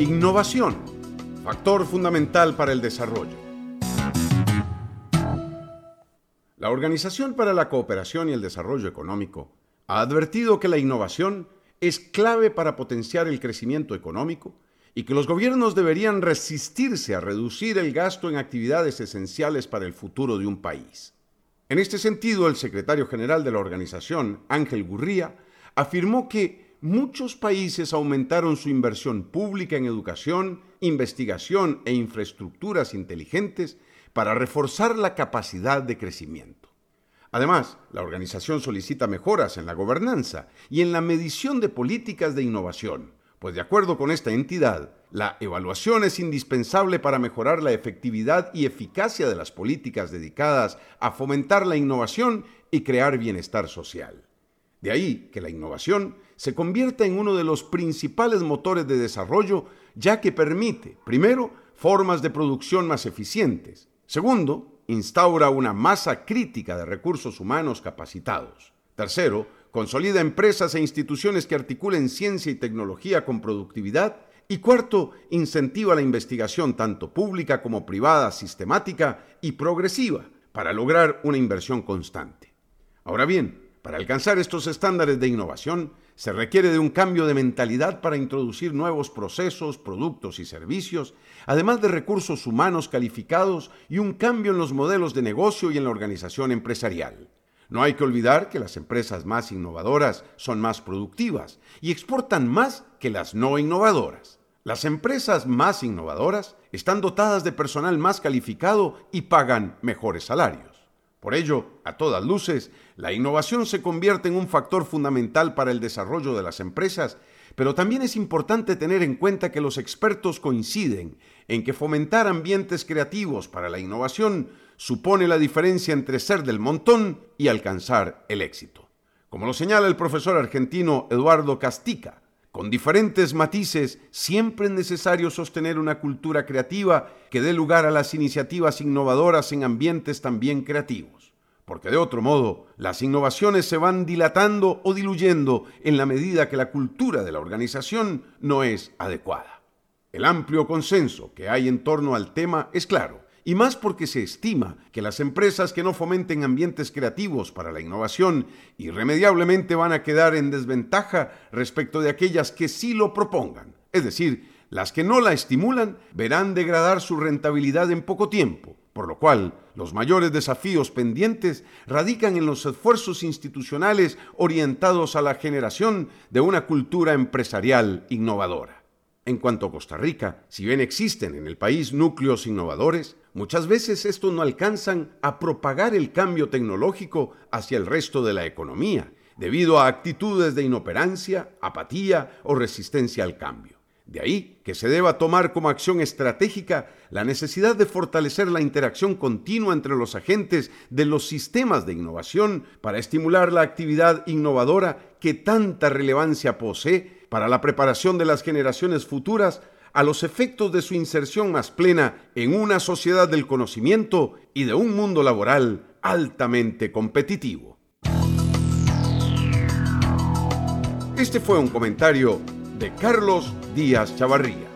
Innovación, factor fundamental para el desarrollo. La Organización para la Cooperación y el Desarrollo Económico ha advertido que la innovación es clave para potenciar el crecimiento económico y que los gobiernos deberían resistirse a reducir el gasto en actividades esenciales para el futuro de un país. En este sentido, el secretario general de la organización, Ángel Gurría, afirmó que muchos países aumentaron su inversión pública en educación, investigación e infraestructuras inteligentes para reforzar la capacidad de crecimiento. Además, la organización solicita mejoras en la gobernanza y en la medición de políticas de innovación, pues de acuerdo con esta entidad, la evaluación es indispensable para mejorar la efectividad y eficacia de las políticas dedicadas a fomentar la innovación y crear bienestar social. De ahí que la innovación se convierta en uno de los principales motores de desarrollo, ya que permite, primero, formas de producción más eficientes. Segundo, instaura una masa crítica de recursos humanos capacitados. Tercero, consolida empresas e instituciones que articulen ciencia y tecnología con productividad. Y cuarto, incentiva la investigación tanto pública como privada, sistemática y progresiva, para lograr una inversión constante. Ahora bien, para alcanzar estos estándares de innovación, se requiere de un cambio de mentalidad para introducir nuevos procesos, productos y servicios, además de recursos humanos calificados y un cambio en los modelos de negocio y en la organización empresarial. No hay que olvidar que las empresas más innovadoras son más productivas y exportan más que las no innovadoras. Las empresas más innovadoras están dotadas de personal más calificado y pagan mejores salarios. Por ello, a todas luces, la innovación se convierte en un factor fundamental para el desarrollo de las empresas, pero también es importante tener en cuenta que los expertos coinciden en que fomentar ambientes creativos para la innovación supone la diferencia entre ser del montón y alcanzar el éxito. Como lo señala el profesor argentino Eduardo Castica, con diferentes matices, siempre es necesario sostener una cultura creativa que dé lugar a las iniciativas innovadoras en ambientes también creativos. Porque de otro modo, las innovaciones se van dilatando o diluyendo en la medida que la cultura de la organización no es adecuada. El amplio consenso que hay en torno al tema es claro, y más porque se estima que las empresas que no fomenten ambientes creativos para la innovación irremediablemente van a quedar en desventaja respecto de aquellas que sí lo propongan. Es decir, las que no la estimulan verán degradar su rentabilidad en poco tiempo, por lo cual los mayores desafíos pendientes radican en los esfuerzos institucionales orientados a la generación de una cultura empresarial innovadora. En cuanto a Costa Rica, si bien existen en el país núcleos innovadores, muchas veces estos no alcanzan a propagar el cambio tecnológico hacia el resto de la economía, debido a actitudes de inoperancia, apatía o resistencia al cambio. De ahí que se deba tomar como acción estratégica la necesidad de fortalecer la interacción continua entre los agentes de los sistemas de innovación para estimular la actividad innovadora que tanta relevancia posee para la preparación de las generaciones futuras a los efectos de su inserción más plena en una sociedad del conocimiento y de un mundo laboral altamente competitivo. Este fue un comentario de Carlos Díaz Chavarría.